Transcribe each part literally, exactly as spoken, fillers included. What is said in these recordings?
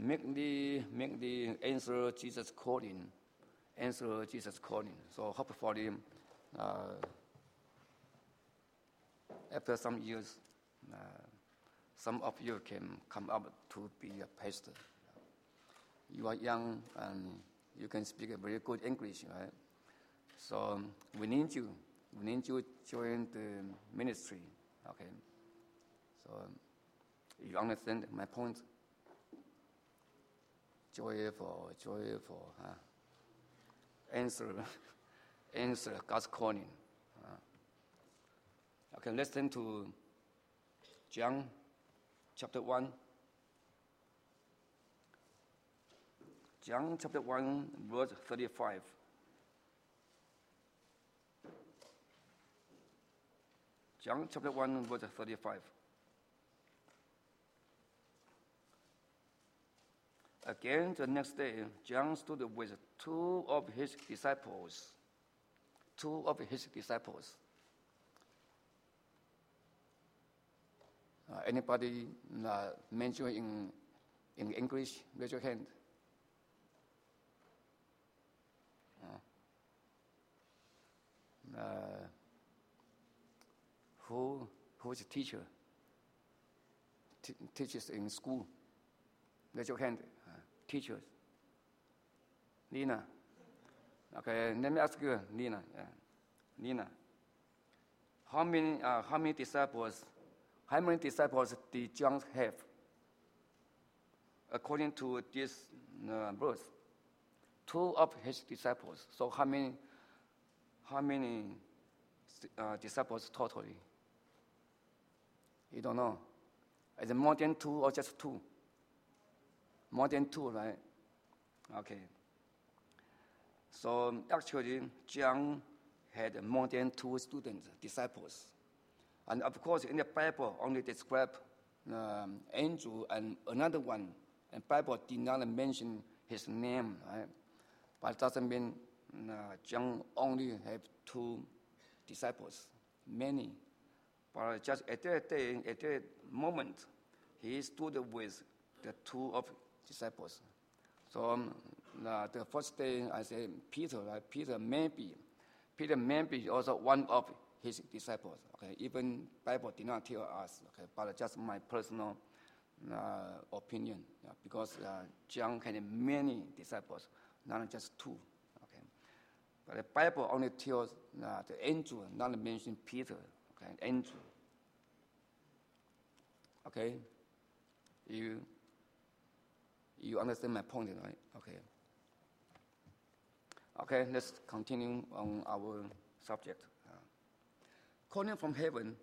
make the make the answer Jesus calling, answer Jesus calling. So hopefully, uh, after some years, uh, some of you can come up to be a pastor. You are young and you can speak a very good English, right? So um, we need you. We need you to join the ministry. Okay. So um, you understand my point? Joyful, joyful. Huh? Answer, answer God's calling. Uh, okay, let's turn to John chapter one. John chapter one, verse thirty-five. John chapter one, verse thirty-five. Again, the next day, John stood with two of his disciples. Two of his disciples. Uh, anybody uh, mention in, in English? Raise your hand. Uh, who who is a teacher? T- teaches in school. Raise your hand. Uh, teachers. Nina. Okay, let me ask you, Nina. Uh, Nina. How many uh, how many disciples? How many disciples did John have? According to this uh, verse, two of his disciples. So how many? How many uh, disciples totally? You don't know. Is it more than two or just two? More than two, right? Okay. So actually, John had more than two students, disciples. And of course, in the Bible, only describe um, Andrew and another one. And Bible did not mention his name, right? But it doesn't mean uh, John only have two disciples, many. But just at that day, at that moment, he stood with the two of disciples. So um, uh, the first day, I say Peter, right? Peter maybe, Peter maybe also one of his disciples. Okay, even Bible did not tell us. Okay, but just my personal uh, opinion, yeah, because uh, John had many disciples, not just two. Okay, but the Bible only tells uh, the Andrew, not mention Peter. Okay, Andrew. Okay, you you understand my point, right? Okay. Okay, let's continue on our subject. Uh, calling from heaven.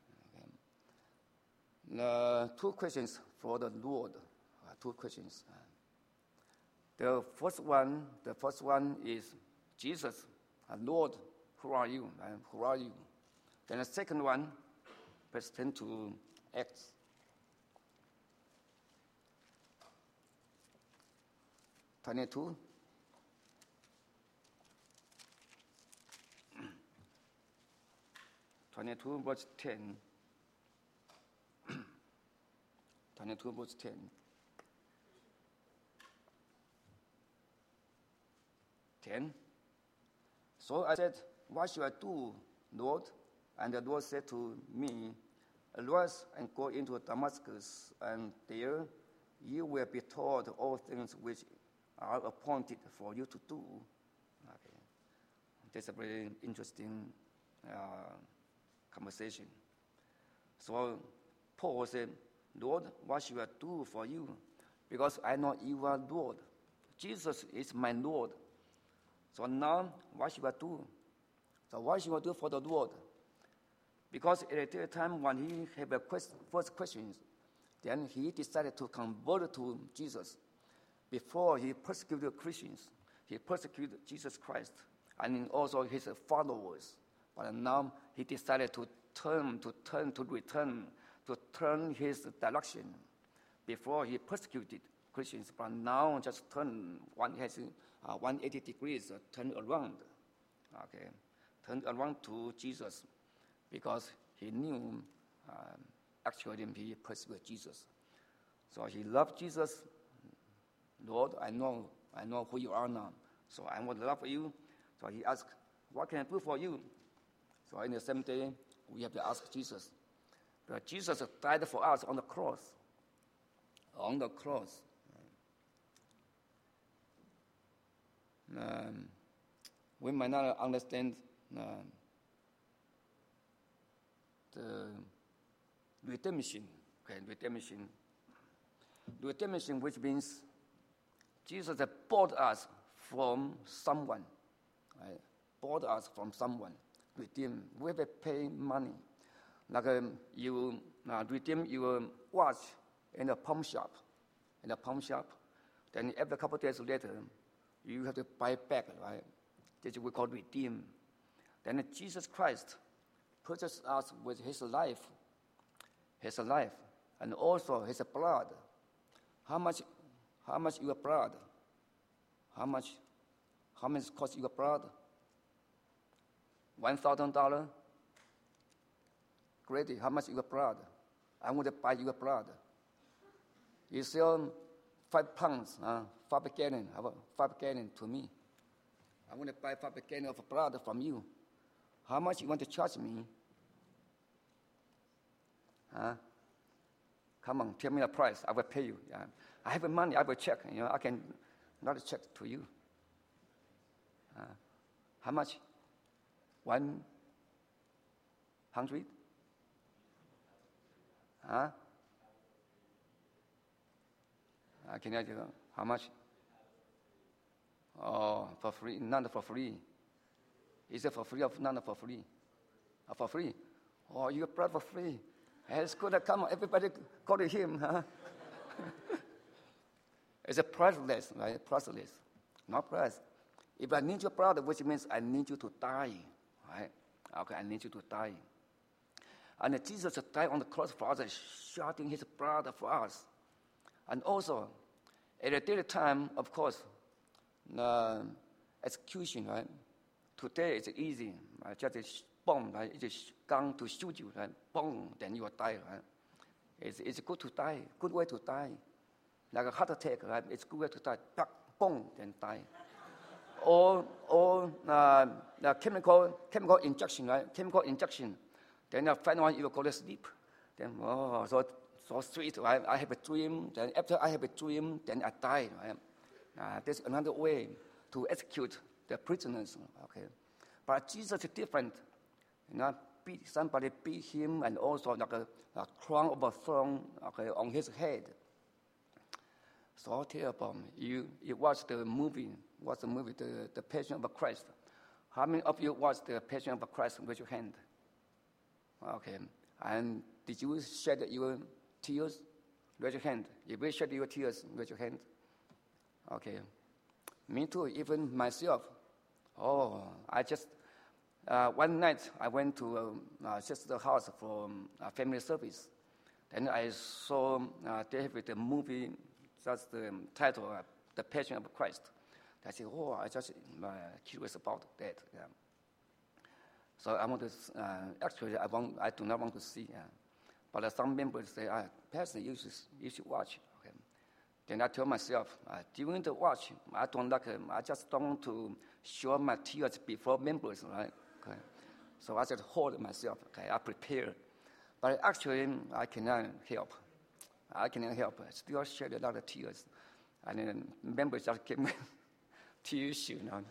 Okay. Uh, two questions for the Lord. Uh, two questions. Uh, the first one, the first one is Jesus, uh, Lord, who are you? Uh, who are you? Then the second one, let's turn to Acts. twenty-two. twenty-two verse ten. twenty-two verse ten. ten. So I said, what should I do, Lord? And the Lord said to me, arise and go into Damascus, and there you will be taught all things which are appointed for you to do. Okay. That's a very interesting uh, conversation. So Paul said, Lord, what should I do for you? Because I know you are Lord. Jesus is my Lord. So now, what should I do? So what should I do for the Lord? Because at that time when he had a quest- first questions, then he decided to convert to Jesus. Before he persecuted Christians, he persecuted Jesus Christ and also his followers. But now he decided to turn, to turn, to return, to turn his direction. Before he persecuted Christians, but now just turn one has uh, one hundred eighty degrees, uh, turn around. Okay, turn around to Jesus, because he knew um, actually he persecuted Jesus. So he loved Jesus Lord, I know, I know who you are now. So I want to love you. So he asked, what can I do for you? So in the same day, we have to ask Jesus. But Jesus died for us on the cross. On the cross. Um, we might not understand uh, the redemption. Okay, redemption. Redemption, which means Jesus bought us from someone. Right? Bought us from someone. Redeem. We have to pay money. Like um, you uh, redeem your watch in a pawn shop. In a pawn shop. Then every couple of days later, you have to buy back, right? This we call redeem. Then Jesus Christ purchased us with his life. His life. And also his blood. How much, how much your blood? How much, how much cost your blood? One thousand dollars? Great, how much your blood? I want to buy your blood. You sell five pounds, uh, five gallon, five gallon to me. I want to buy five gallon of blood from you. How much you want to charge me? Huh? Come on, tell me the price. I will pay you. Yeah. I have money. I will check. You know, I can not check to you. Uh, how much? One hundred? Huh? Uh, can I do how much? Oh, for free? None for free. Is it for free or none for free? Oh, for free? Oh, you brought for free. It's good to come. Everybody go to him. Huh? It's a priceless, right? Priceless. Not price. If I need your blood, which means I need you to die. Right? Okay, I need you to die. And Jesus died on the cross for us, shedding his blood for us. And also, at a daily time, of course, uh, execution, right? Today it's easy. Right? Just boom, right? It's a gun to shoot you, right? Boom, then you will die, right? It's, it's good to die, good way to die. Like a heart attack, right? It's good way to die. Boom, then die. or or uh, the chemical chemical injection, right? Chemical injection. Then the final one, you will go to sleep. Then, oh, so, so sweet, right? I have a dream. Then after I have a dream, then I die, right? Uh, there's another way to execute the prisoners, okay? But Jesus is different. You know, beat somebody beat him, and also like a, a crown of a thorn, okay, on his head. So terrible. You you watch the movie, watch the movie, the, the Passion of Christ. How many of you watched the Passion of Christ? Raise your hand. Okay. And did you shed your tears? Raise your hand. If you shed your tears, raise your hand. Okay. Me too, even myself. Oh, I just, uh, one night I went to um, uh, sister's house for um, a family service. Then I saw uh, they have the movie, that's the title, uh, The Passion of Christ. I said, oh, I just uh, curious about that. Yeah. So I want to, uh, actually, I, want, I do not want to see. Uh, but uh, some members say, ah, Pastor, you should, you should watch. Okay. Then I tell myself, uh, during the watch, I don't like, um, I just don't want to show my tears before members, right? Okay. So I just hold myself, okay, I prepare. But actually, I cannot help. I cannot help. I still shed a lot of tears. And then members just give me tears, you know.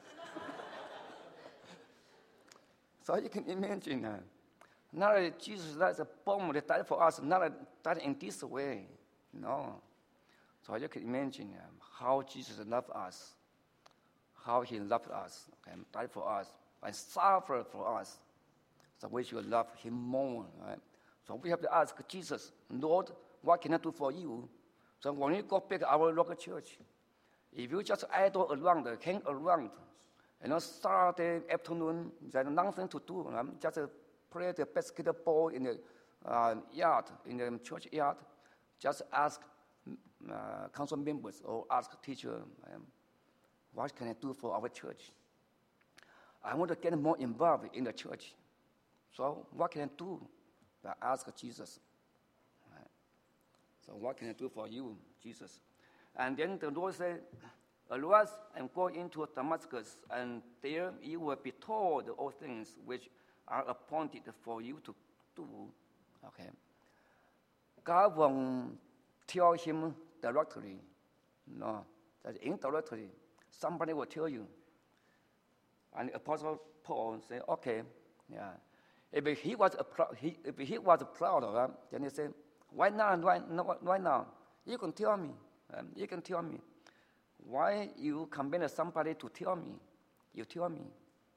So you can imagine, uh, not that Jesus died a bomb that died for us, not that in this way, no. So you can imagine um, how Jesus loved us, how he loved us, okay, and died for us, and suffered for us. So we should love him more, right? So we have to ask Jesus, Lord, what can I do for you? So when you go back to our local church, if you just idle around, hang around, you know, Saturday afternoon, there's nothing to do. Um, just uh, play the basketball in the uh, yard, in the church yard. Just ask uh, council members or ask teacher, um, what can I do for our church? I want to get more involved in the church. So what can I do? I ask Jesus. Right. So what can I do for you, Jesus? And then the Lord said, arise and go into Damascus, and there you will be told all things which are appointed for you to do. Okay. God won't tell him directly. No, that's indirectly. Somebody will tell you. And Apostle Paul said, okay, yeah. If he was a he, if he was proud of that, then he said, why now? Why, why now? You can tell me. Um, you can tell me. Why you convince somebody to tell me? You tell me.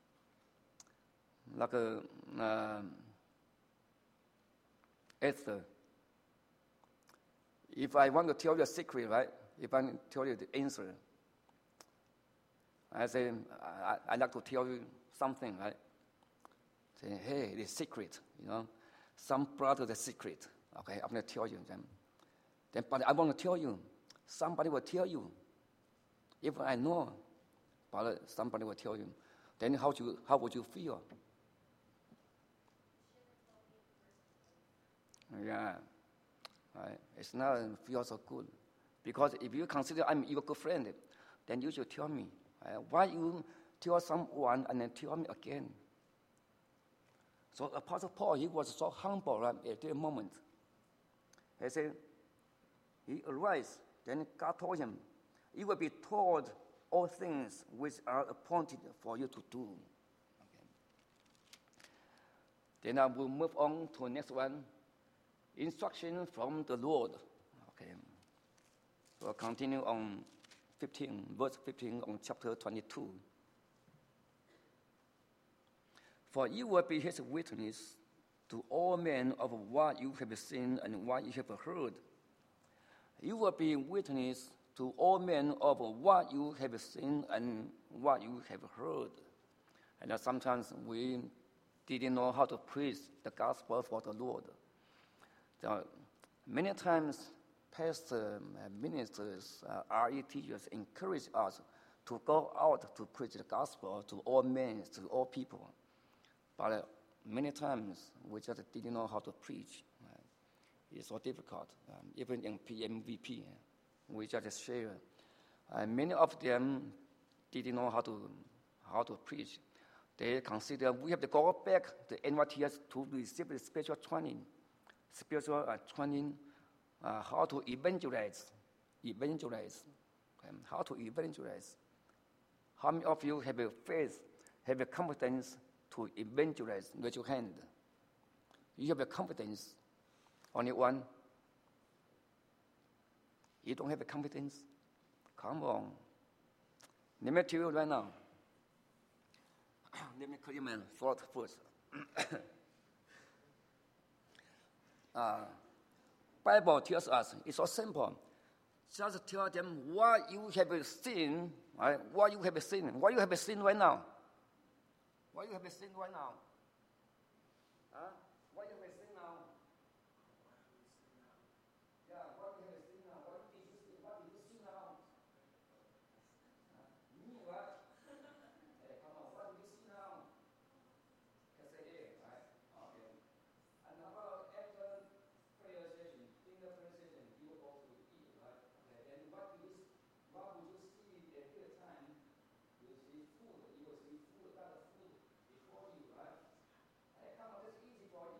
Like a, uh, Esther. If I want to tell you a secret, right? If I tell you the answer, I say, I, I like to tell you something, right? Say, hey, the secret, you know. Some brother, the secret. Okay, I'm going to tell you them. Then, but I want to tell you. Somebody will tell you. If I know, but somebody will tell you. Then how, you, how would you feel? Yeah. Right. It's not feel so good. Because if you consider I'm your good friend, then you should tell me. Right? Why you tell someone and then tell me again? So Apostle Paul, he was so humble right, at that moment. He said, he arose. Then God told him, you will be told all things which are appointed for you to do. Okay. Then I will move on to the next one. Instruction from the Lord. Okay. So I'll continue on fifteen, verse fifteen on chapter twenty-two. For you will be his witness to all men of what you have seen and what you have heard. You will be witness to all men of what you have seen and what you have heard. And sometimes we didn't know how to preach the gospel for the Lord. So many times, pastors, ministers, uh, R E teachers encourage us to go out to preach the gospel to all men, to all people. But uh, many times, we just didn't know how to preach. Uh, it's so difficult. Um, even in P M V P, uh, we just share. Uh, many of them didn't know how to how to preach. They consider we have to go back to N Y T S to receive the spiritual training. Spiritual uh, training, uh, how to evangelize, evangelize, um, how to evangelize. How many of you have a faith, have a confidence to evangelize? Raise your hand. You have a confidence. Only one. You don't have a confidence? Come on. Let me tell you right now. Let me call you my thought first. Uh, Bible tells us it's so simple. Just tell them what you have seen, right? What you have seen, what you have seen right now. What you have seen right now. Huh? What you have seen now. Yeah, what you have seen now. What did you see? What did you see now? Uh, me, what? Hey, come on. What did you see now? Can say it, right? Okay. And about after prayer session, in the prayer session, you will go to eat, right? Okay. And what do you, what would you see at that time? You see food. You will see food, a lot of food before you, right? Hey, come on, that's easy for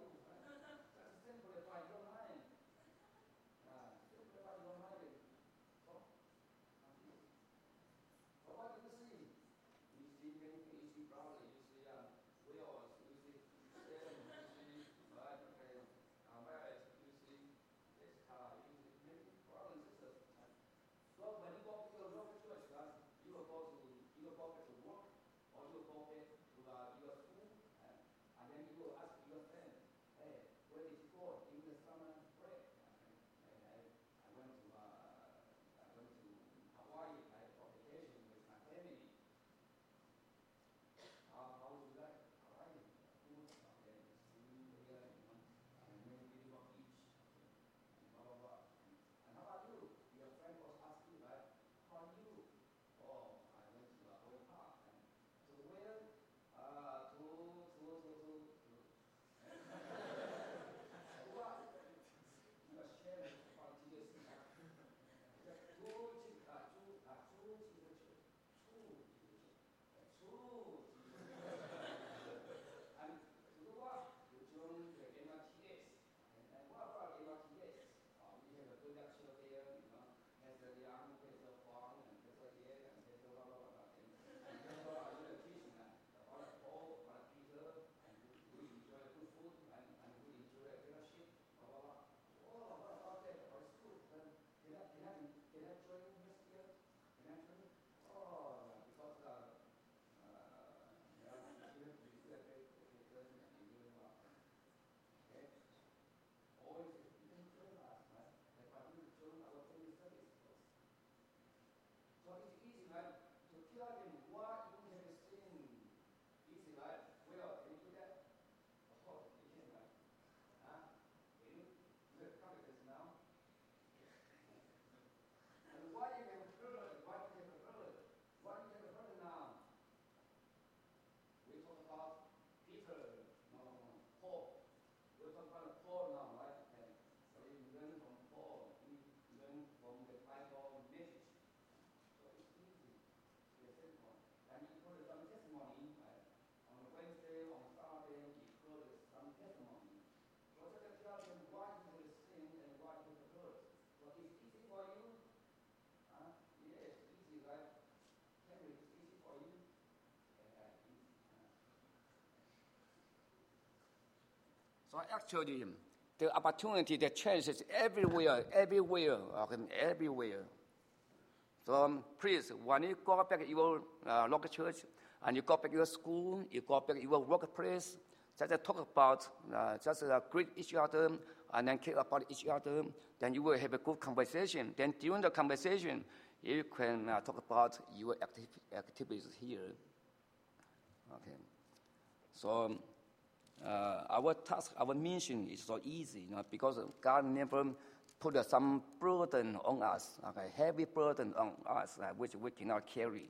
So actually, the opportunity, the chance is everywhere, everywhere, okay, everywhere. So um, please, when you go back to your uh, local church, and you go back to your school, you go back to your workplace, just uh, talk about, uh, just uh, greet each other, and then care about each other, then you will have a good conversation. Then during the conversation, you can uh, talk about your activ activities here. Okay. So um, uh, our task, our mission is so easy, you know, because God never put uh, some burden on us, okay, heavy burden on us, uh, which we cannot carry.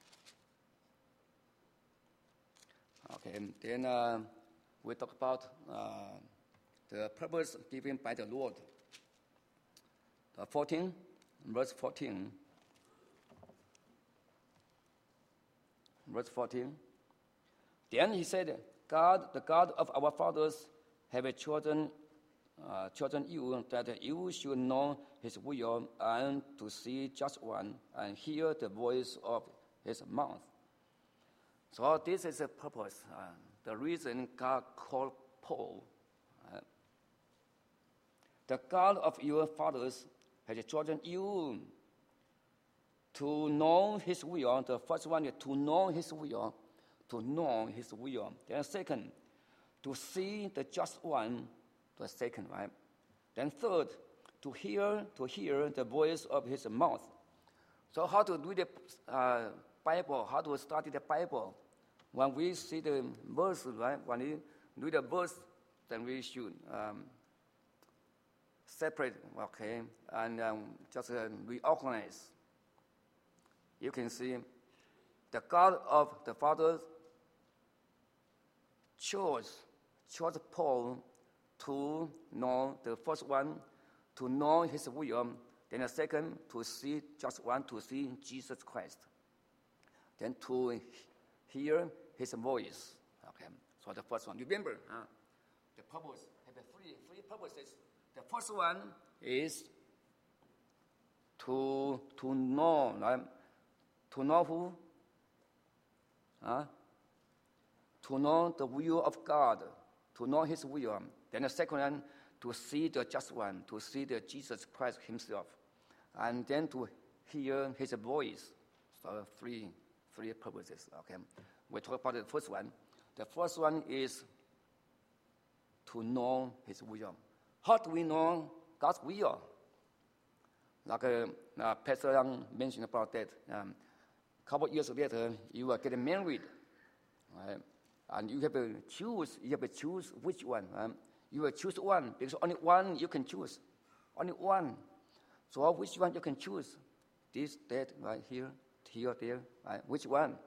Okay, then uh, we talk about uh, the purpose given by the Lord. The fourteen, verse fourteen. Verse fourteen. Then he said, God, the God of our fathers, have chosen, uh, chosen you, that you should know his will, and to see just one, and hear the voice of his mouth. So this is the purpose, uh, the reason God called Paul. Uh, the God of your fathers has chosen you to know his will. The first one is to know his will, to know his will. Then second, to see the just one, the second, right? Then third, to hear, to hear the voice of his mouth. So how to read the uh, Bible, how to study the Bible? When we see the verse, right? When we read the verse, then we should um, separate, okay, and um, just uh, reorganize. You can see the God of the fathers chose, chose Paul to know the first one, to know his will, then the second, to see just one, to see Jesus Christ, then to hear his voice. Okay, so the first one. Remember, uh, the purpose have three, three purposes. The first one is to, to know, right? To know who? Huh? To know the will of God, to know his will. Then the second one, to see the just one, to see the Jesus Christ himself. And then to hear his voice. So three, three purposes, okay? We talk about the first one. The first one is to know his will. How do we know God's will? Like uh, uh, Pastor Young mentioned about that. Um, a couple years later, you are getting married, right? And you have to choose. You have to choose which one. Um, you will choose one because only one you can choose. Only one. So which one you can choose? This, that, right here, here, there. Right? Which one?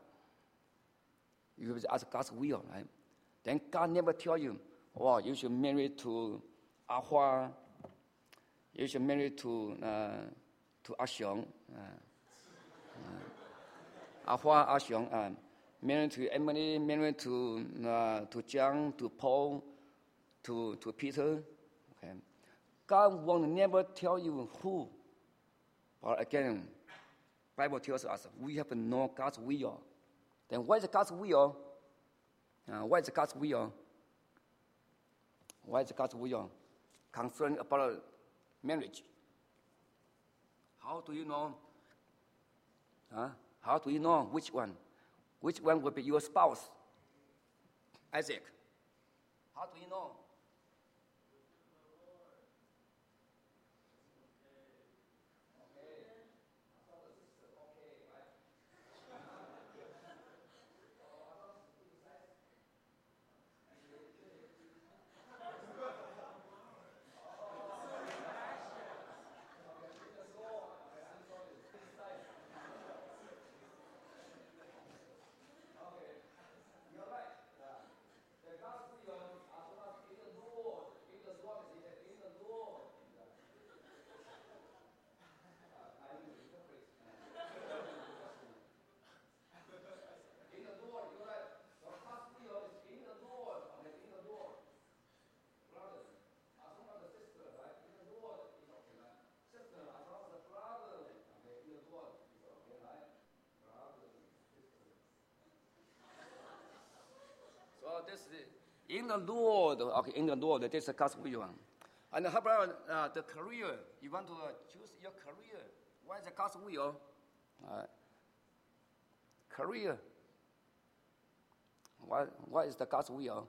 You have to ask God's will, right? Then God never tell you, oh, you should marry to Ah Hua. You should marry to uh, to Ah Xiong. Uh, uh, Ah Hua, Ah Xiong. Uh, marry to Emily, marry to uh, to John, to Paul, to to Peter. Okay. God will never tell you who. But again, Bible tells us we have to know God's will. Then what is God's will? Uh, what is God's will? What is God's will? Concern about marriage. How do you know? Huh? How do you know which one? Which one will be your spouse? Isaac. How do you know? So this is In the Lord, okay, in the Lord, that is God's will. And how about uh, the career? You want to uh, choose your career. What is God's will? Uh, career. What, what is the God's will?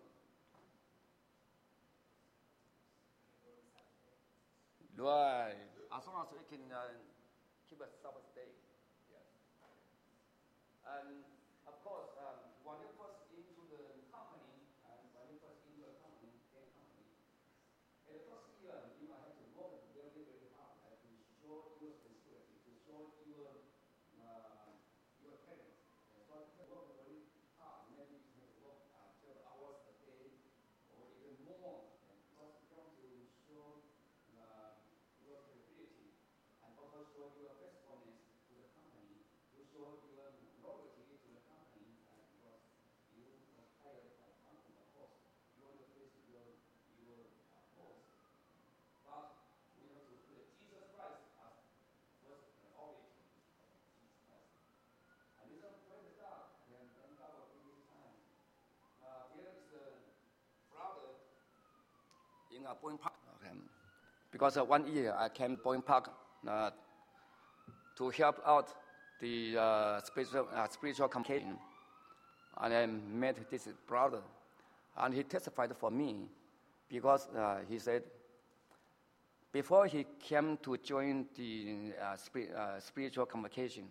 Right. As long as we can uh, keep a Sabbath day. Yes. And of course, um, when you first into the company, and when you first into a company, a company, in the first year, you might have to work very, very hard uh, to show your sincerity, to show your uh, your talent. Uh, so you can work very hard. Maybe you have to work uh, twelve hours a day, or even more. And first, you have to show uh, your capability, and also show your faithfulness to the company, to show your loyalty to the company, uh, because you were hired by the company, of course. You want to face your, your uh, boss. But we have to put Jesus Christ as first priority. Jesus Christ. And this is where the God, and then God will give you time. Uh, here is the brother in a Boeing Park. Okay. Because uh, one year I came to Boeing Park uh, to help out the uh, spiritual, uh, spiritual communication. And I met this brother, and he testified for me because uh, he said, before he came to join the uh, spi- uh, spiritual convocation,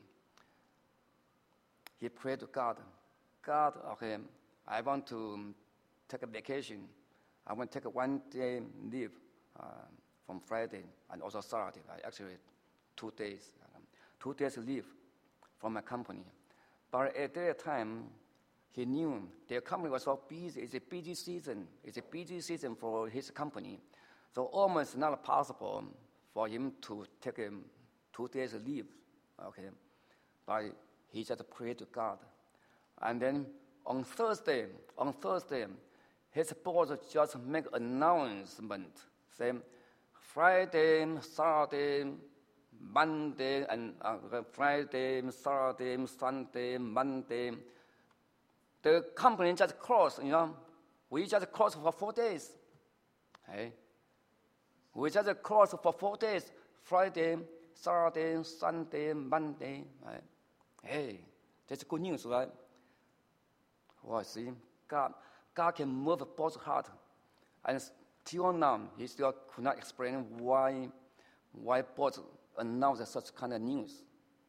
he prayed to God, God, okay, I want to take a vacation. I want to take a one day leave uh, from Friday and also Saturday. I actually two days, um, two days leave from my company. But at that time, he knew their company was so busy. It's a busy season. It's a busy season for his company. So almost not possible for him to take um, two days leave. Okay, but he just prayed to God. And then on Thursday, on Thursday, his boss just make announcement saying Friday, Saturday, Monday, and uh, Friday, Saturday, Sunday, Monday. The company just closed, you know. We just closed for four days. Hey. We just closed for four days. Friday, Saturday, Sunday, Monday. Right? Hey, that's good news, right? Well, see, God, God can move both heart. And till now, he still could not explain why, why both announced such kind of news.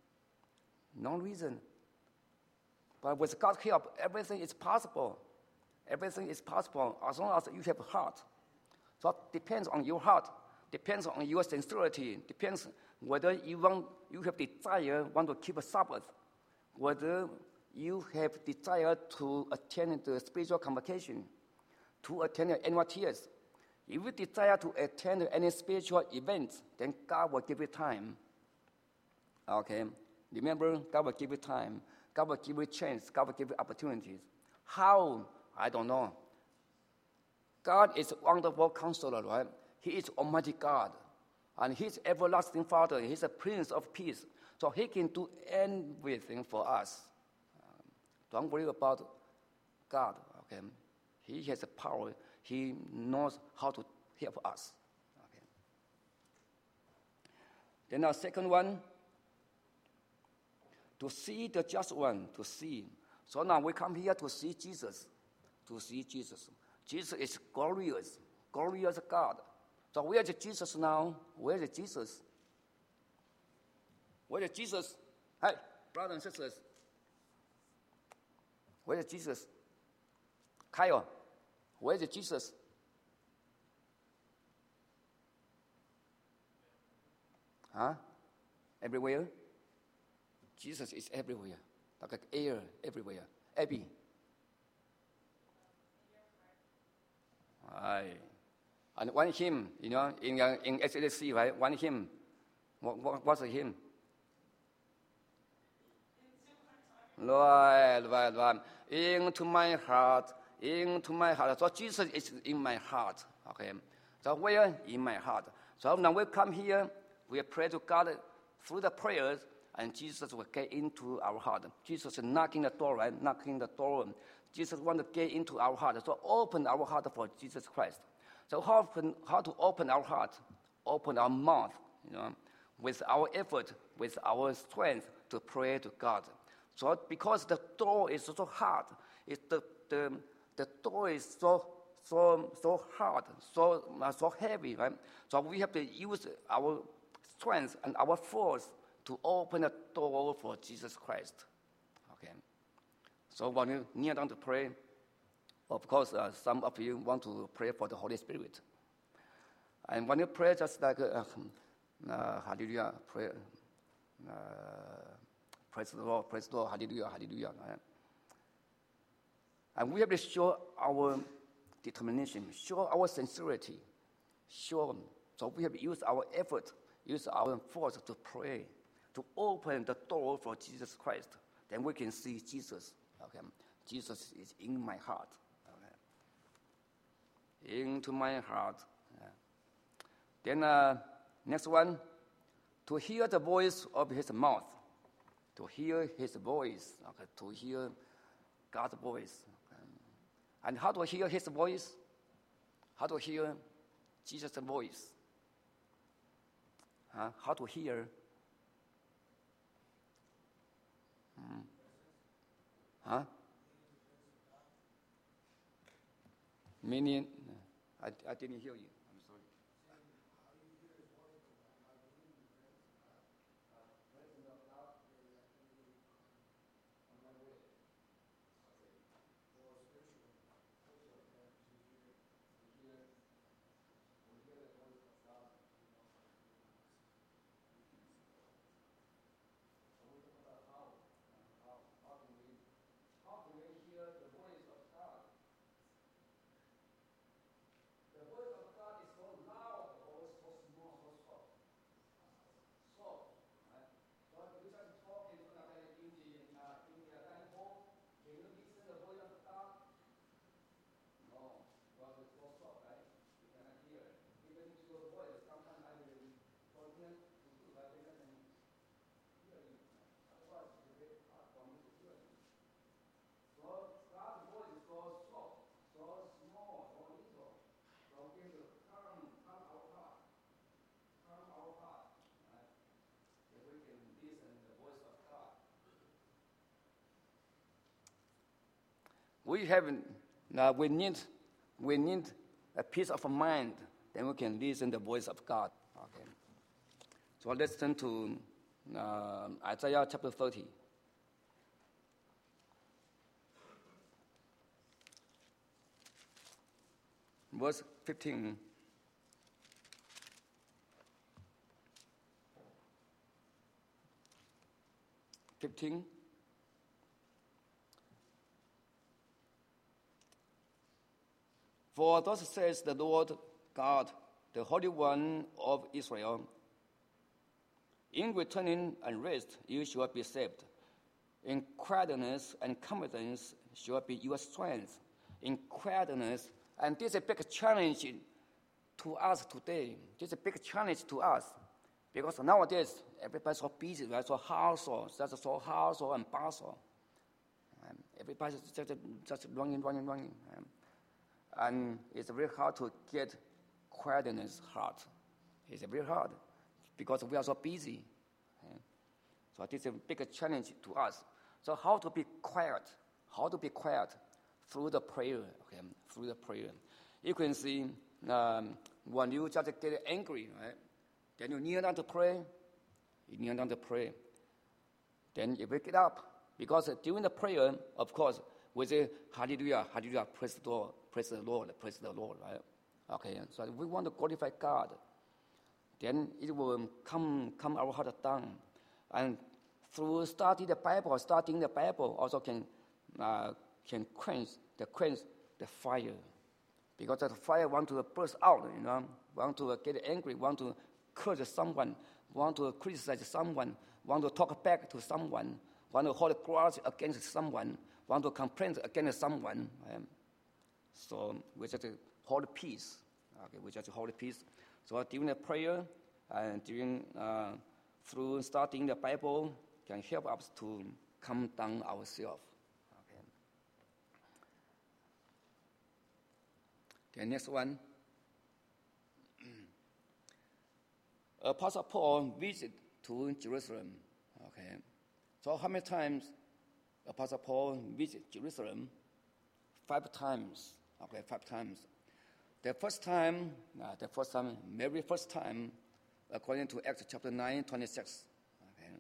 No reason. But with God's help, everything is possible. Everything is possible as long as you have a heart. So it depends on your heart, depends on your sincerity, depends whether you want, you have desire, want to keep a Sabbath, whether you have desire to attend the spiritual convocation, to attend the annual tears. If you desire to attend any spiritual events, then God will give you time. Okay, remember, God will give you time. God will give you a chance. God will give you opportunities. How? I don't know. God is a wonderful counselor, right? He is Almighty God. And He's everlasting Father. He's a Prince of Peace. So He can do everything for us. Um, don't worry about God, okay? He has the power. He knows how to help us. Okay. Then our second one, to see the just one, to see. So now we come here to see Jesus, to see Jesus. Jesus is glorious, glorious God. So where is Jesus now? Where is Jesus? Where is Jesus? Hey, brothers and sisters. Where is Jesus? Kyle, where is Jesus? Huh? Everywhere? Jesus is everywhere, like air everywhere. Abby. Aye. And one hymn, you know, in uh, in S L C, right? One hymn. What, what what's the hymn? Lord, Lord, Lord, into my heart, into my heart. So Jesus is in my heart. Okay. So where? In my heart. So now we come here, we pray to God through the prayers, and Jesus will get into our heart. Jesus is knocking the door, right? Knocking the door. Jesus wants to get into our heart. So open our heart for Jesus Christ. So how, open, how to open our heart? Open our mouth, you know, with our effort, with our strength to pray to God. So because the door is so hard, it's the, the, the door is so so so hard, so uh, so heavy, right? So we have to use our strength and our force to open the door for Jesus Christ. Okay. So when you kneel down to pray, of course, uh, some of you want to pray for the Holy Spirit. And when you pray, just like uh, uh, Hallelujah, pray, uh, praise the Lord, praise the Lord, Hallelujah, Hallelujah. Right? And we have to show our determination, show our sincerity, show. So we have to use our effort, use our force to pray, to open the door for Jesus Christ. Then we can see Jesus. Okay, Jesus is in my heart. Okay. Into my heart. Yeah. Then uh, next one, to hear the voice of his mouth, to hear his voice, okay, to hear God's voice. Okay. And how to hear his voice? How to hear Jesus' voice? Huh? How to hear? Hmm. Huh? Meaning, I, I didn't hear you. I'm sorry. We have, uh, we need, we need a peace of mind. Then we can listen the voice of God. Okay. So let's turn to uh, Isaiah chapter thirty. Verse fifteen. Fifteen. For thus says the Lord God, the Holy One of Israel, in returning and rest you shall be saved. In quietness and confidence shall be your strength. In quietness, and this is a big challenge to us today. This is a big challenge to us. Because nowadays, everybody's so busy, right? So household, just so household and bustle. Um, everybody's just, just running, running, running. Um, And it's very hard to get quietness heart. It's very hard because we are so busy. So this is a big challenge to us. So how to be quiet? How to be quiet? Through the prayer, okay? Through the prayer. You can see um, when you just get angry, right? Then you kneel down to pray. You kneel down to pray. Then you wake it up. Because during the prayer, of course, we say, hallelujah, hallelujah, praise the Lord, praise the Lord, praise the Lord, right? Okay, so we want to glorify God. Then it will come, come our heart down. And through studying the Bible, studying the Bible also can, uh, can quench, the quench the fire. Because the fire want to burst out, you know, want to get angry, want to curse someone, want to criticize someone, want to talk back to someone, want to hold a grudge against someone, want to complain against someone. Um, so we just hold peace. Okay, we just hold peace. So during the prayer and during uh, through studying the Bible can help us to calm down ourselves. Okay. The next one. Apostle Paul visited to Jerusalem. Okay. So how many times Apostle Paul visited Jerusalem? Five times. Okay, five times. The first time, uh, the first time, very first time, according to Acts chapter nine, twenty-six. Okay.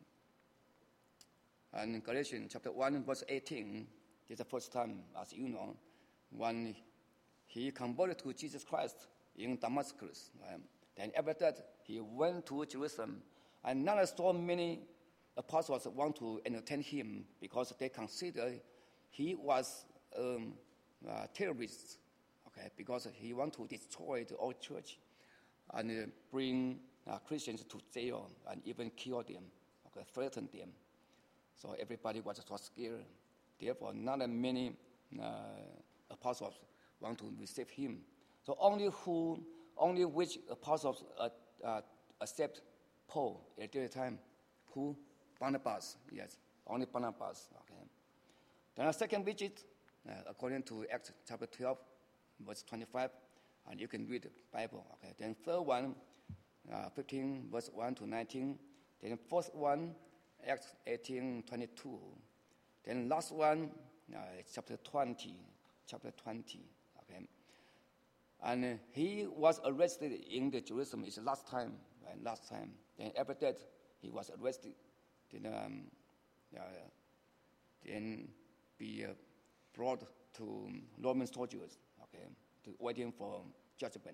And Galatians chapter one, verse eighteen, this is the first time, as you know, when he converted to Jesus Christ in Damascus. Right? Then after that, he went to Jerusalem. And not so many apostles want to entertain him because they consider he was um, a terrorist, okay, because he want to destroy the old church and uh, bring uh, Christians to jail and even kill them, okay, threaten them. So everybody was so scared. Therefore, not many uh, apostles want to receive him. So only who, only which apostles uh, uh, accept Paul at that time? Who? Barnabas, yes, only Barnabas. Okay. Then a second visit, uh, according to Acts chapter twelve, verse twenty-five, and you can read the Bible. Okay. Then third one, uh, fifteen, verse one to nineteen. Then fourth one, Acts eighteen, twenty-two. Then last one, uh, chapter twenty, chapter twenty. Okay. And uh, he was arrested in the Jerusalem. It's the last time, right? Last time. Then after that, he was arrested. Then, um, uh, then be uh, brought to Roman soldiers, okay, to waiting for judgment.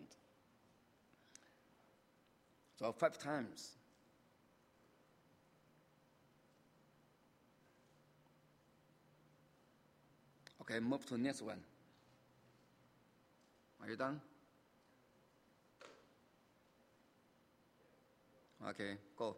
So five times. Okay, move to the next one. Are you done? Okay, go.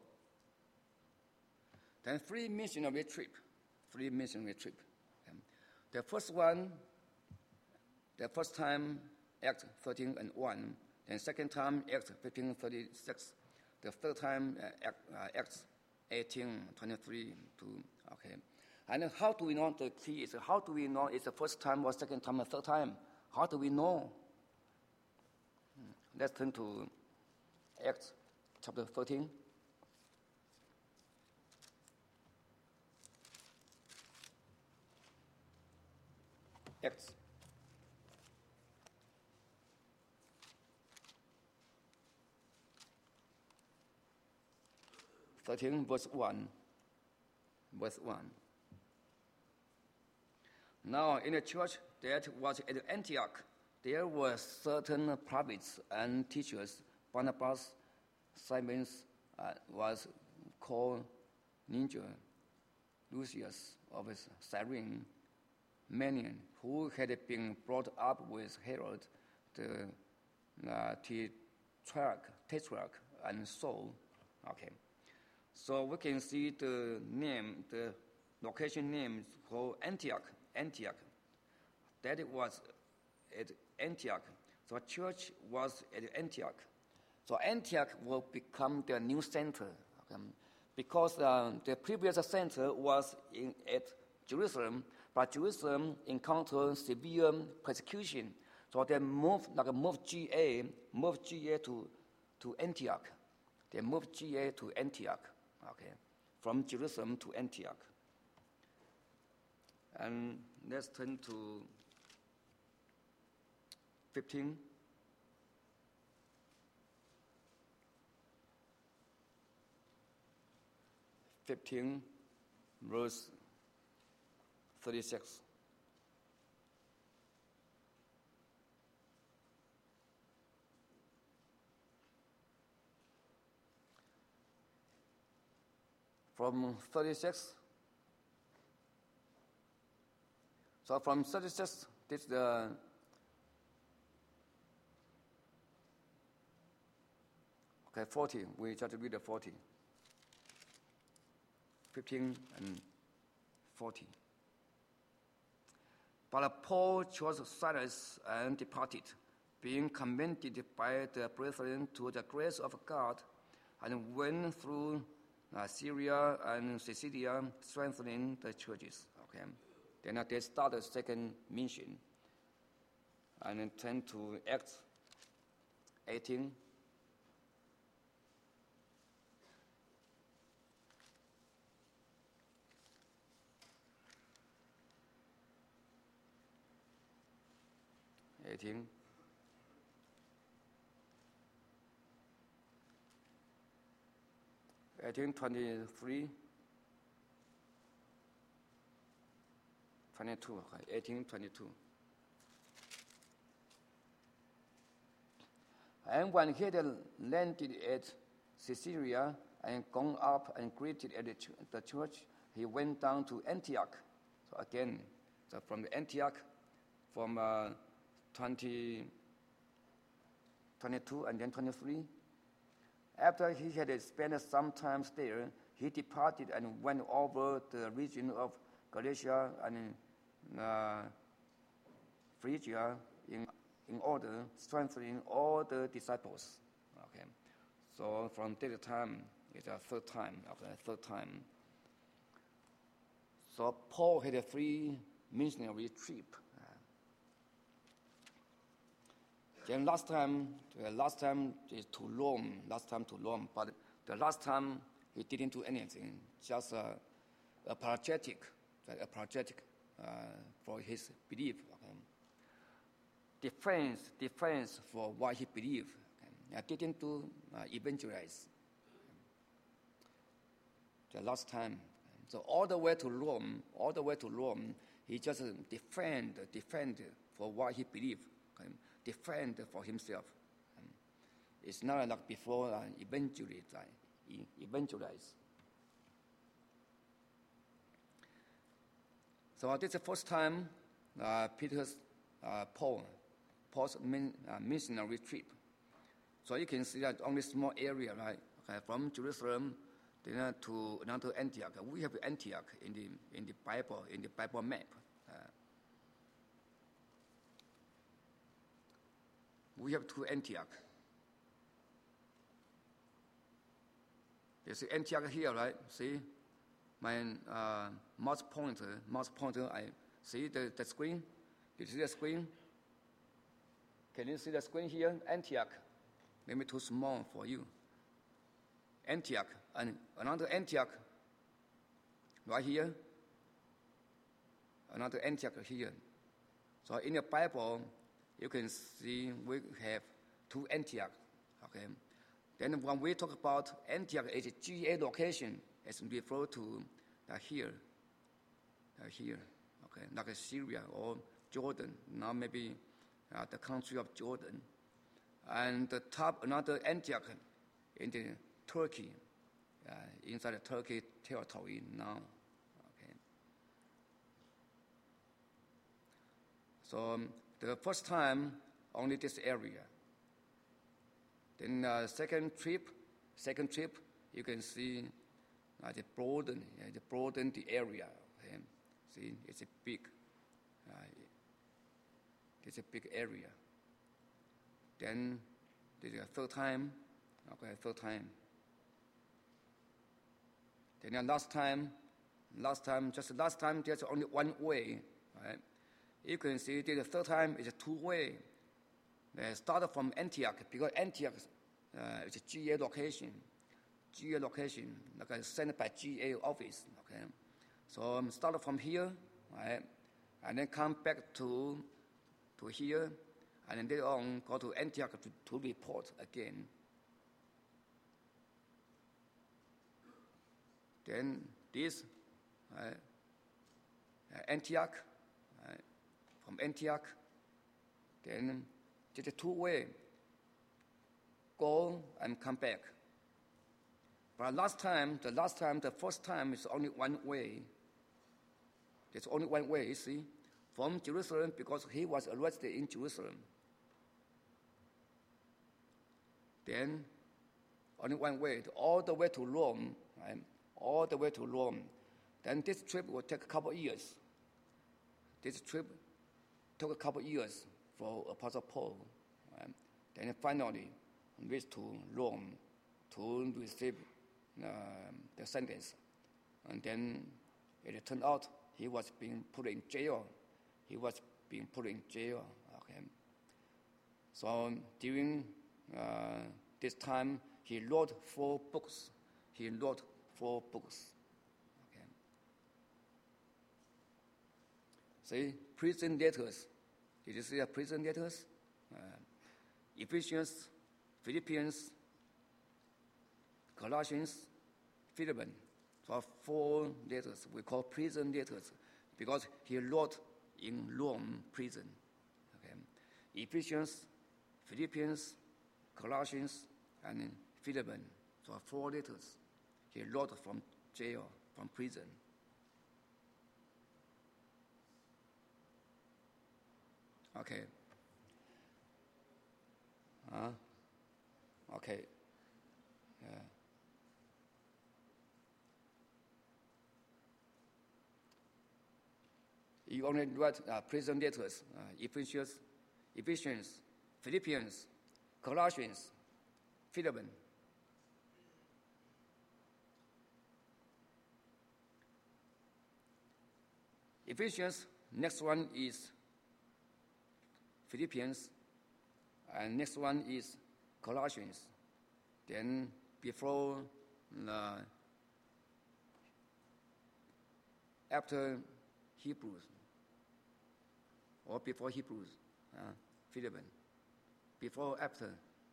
Then three missionary trip, three missionary trip. Okay. The first one, the first time, Acts thirteen and one. Then second time, Acts fifteen thirty-six. The third time, uh, Acts eighteen twenty-three to, okay. And how do we know the key is, how do we know it's the first time or second time or third time? How do we know? Let's turn to Acts chapter thirteen. Acts. thirteen, verse one. Verse one. Now, in the church that was at Antioch, there were certain prophets and teachers. Barnabas, Simon uh, was called Niger, Lucius of Cyrene, Manaen, who had been brought up with Herod, the uh, tetrarch, tetrarch, and Saul. Okay, so we can see the name, the location name called Antioch. Antioch. That it was at Antioch. So church was at Antioch. So Antioch will become the new center, okay? Because uh, the previous center was in, at Jerusalem, but Jerusalem encountered severe persecution. So they moved, like moved G A, moved G A to, to Antioch. They moved G A to Antioch, okay, from Jerusalem to Antioch. And let's turn to fifteen. fifteen, verse thirty-six. From thirty-six. So from thirty-six, this is the okay, forty. We try to read the forty. fifteen and forty. But Paul chose Silas and departed, being commended by the brethren to the grace of God, and went through uh, Syria and Cilicia, strengthening the churches. Okay. Then they started second mission. and then turn to Acts eighteen. eighteen. eighteen twenty-three. twenty-two, okay, eighteen twenty-two. And when he had landed at Caesarea and gone up and greeted at the, ch- the church, he went down to Antioch. So again, so from the Antioch, from uh, twenty, twenty-two and then twenty-three. After he had spent some time there, he departed and went over the region of Galatia and uh, Phrygia in, in order, strengthening all the disciples. Okay, so from that time, it's a third time, after a third time. So Paul had a three missionary trip. Then last time, the last time is to Rome, last time to Rome, but the last time he didn't do anything, just uh, apologetic, apologetic uh, for his belief. Okay. Defense, defense for what he believed. Okay. I didn't do uh, evangelize. The last time, so all the way to Rome, all the way to Rome, he just defend, defend for what he believed. Okay. Defend for himself. Um, it's not like before uh, evangelize, uh, evangelize. So uh, this is the first time uh, Peter's, uh, Paul, Paul's min, uh, missionary trip. So you can see that only small area, right? Okay, from Jerusalem then, uh, to another Antioch. We have Antioch in the in the Bible, in the Bible map. Uh, We have two Antioch. You see Antioch here, right? See my uh, mouse pointer, mouse pointer. I see the, the screen. Did you see the screen? Can you see the screen here? Antioch. Maybe too small for you. Antioch and another Antioch right here. Another Antioch here. So in the Bible, you can see we have two Antioch, okay? Then when we talk about Antioch as a G A location, it's referred to uh, here, uh, here, okay? Like Syria or Jordan, now maybe uh, the country of Jordan. And the top, another Antioch in the Turkey, uh, inside the Turkey territory now, okay? So, um, the first time, only this area. Then uh, second trip, second trip, you can see uh, the broaden, uh, the broaden the area. Okay? See, it's a big, uh, it's a big area. Then the third time, okay, third time. Then the last time, last time, just last time, there's only one way, right? You can see the third time is a two-way. They started from Antioch because Antioch uh, is a G A location. G A location, like sent by G A office. Okay, so um, started from here, right, and then come back to to here, and then later on go to Antioch to, to report again. Then this, right, uh, Antioch. Right, from Antioch, then just a two-way, go and come back. But last time, the last time, the first time is only one way. There's only one way, you see, from Jerusalem, because he was arrested in Jerusalem. Then only one way, all the way to Rome, right? All the way to Rome. Then this trip will take a couple of years. This trip took a couple of years for Apostle Paul. Right? Then finally reached to Rome to receive uh, the sentence. And then it turned out he was being put in jail. He was being put in jail. Okay. So during uh, this time, he wrote four books. He wrote four books. Okay. See, prison letters. Did you see the prison letters? Uh, Ephesians, Philippians, Colossians, Philemon. So four letters we call prison letters because he wrote in Rome prison. Okay. Ephesians, Philippians, Colossians, and Philemon. So four letters he wrote from jail, from prison. Okay. Uh, okay. Yeah. You only write uh, prison letters, uh, Ephesians, Ephesians, Philippians, Colossians, Philemon. Ephesians, next one is Philippians, and next one is Colossians. Then before, uh, after Hebrews, or before Hebrews, uh, Philemon. Before, after,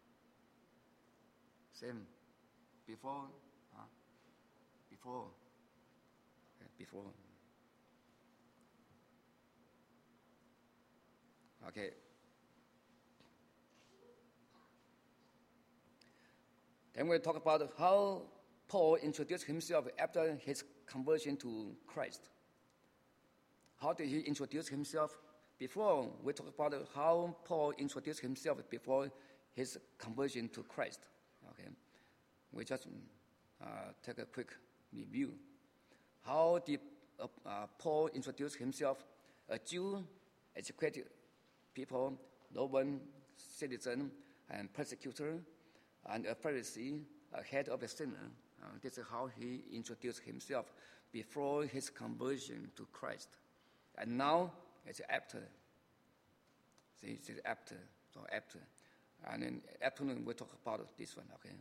same. Before, uh, before, okay, before. Okay. Then we'll talk about how Paul introduced himself after his conversion to Christ. How did he introduce himself? Before, we talk about how Paul introduced himself before his conversion to Christ. Okay, we just uh, take a quick review. How did uh, uh, Paul introduce himself? A Jew, educated people, Roman citizen, and persecutor, and a Pharisee, a head of a sinner. Uh, this is how he introduced himself before his conversion to Christ. And now it's after. See, it's after. So after. And in afternoon we'll talk about this one, okay?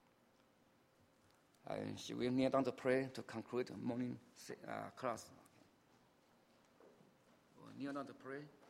And she will kneel down to pray to conclude the morning uh, class. We'll kneel down to pray.